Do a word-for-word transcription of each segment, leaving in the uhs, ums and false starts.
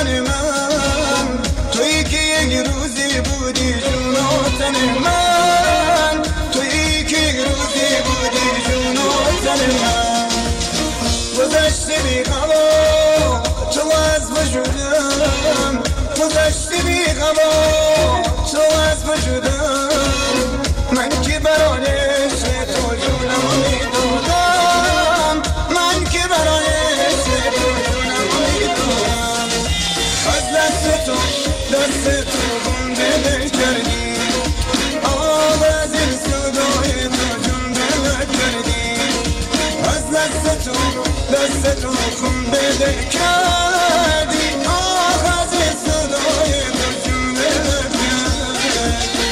جان من، تویی که یک روزی بودی جون و تن من، تویی که یک روزی بودی جون و تن من. گذشتی بی هوا تو از وجودم، گذشتی بی هوا تو از وجودم. من که برای عشق تو جونم میدادم، من که برای عشق تو جونم میدادم. از دست تو دست تو گنده دل کردی، آب از این صدای تو جون دل کردی. از دست تو دست تو گنده دل کردی، آب از این صدای تو جون دل کردی.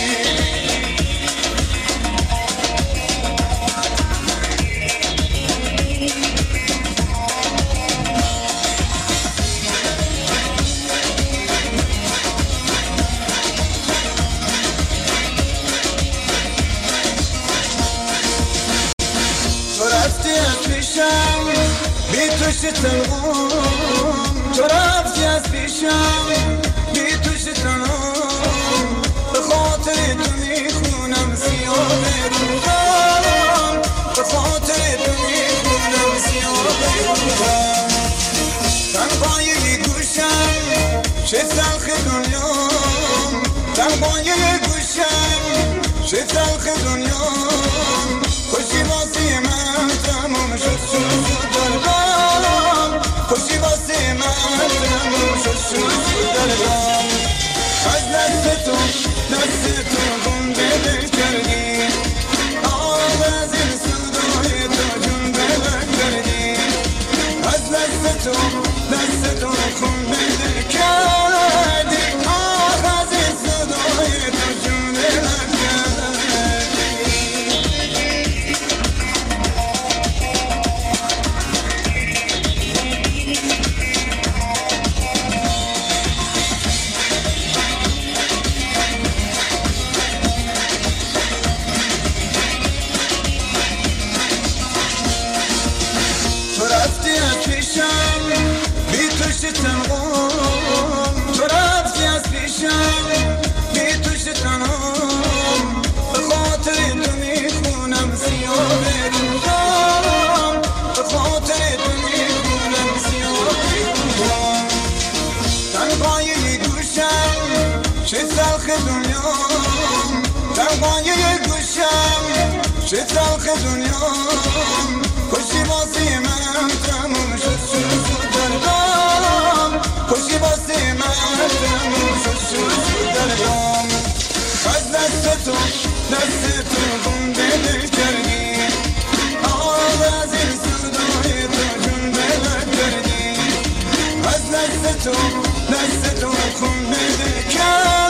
رفتی از پیشم بی تو شتنم، تو رفتی از پیشم بی تو شتنم. به خاطر تو میخونم سیاه روزم، به خاطر تو میخونم سیاه روزم. تنهای گوشم چه تلخ دنیام، تنهای گوشم چه تلخ دنیام. خوشی واسه من تموم شد شد شد دردم، خوشی واسه من تموم شد شد شد دردم. از دست تو دست تو گنده دل کردی، آب از این صدای تو جون دل کردی. از دست تو دست تو گنده دل کردی، آب از این صدای تو جون دل کردی. تو رفتی از پیشم بی تو شتنم، تو رفتی از پیشم بی تو شتنم. به خاطر تو میخونم سیاه روزم، به خاطر تو میخونم سیاه روزم. تنهای گوشم چه تلخ دنیام، تنهای گوشم چه تلخ دنیام. خوشی واسه من تموم شد شد شد دردم، خوشی واسه من تموم شد شد شد دردم. از دست تو دست تو گنده دل کردی، آب از این صدای تو جون دل کردی. از دست تو دست تو گنده دل کردی.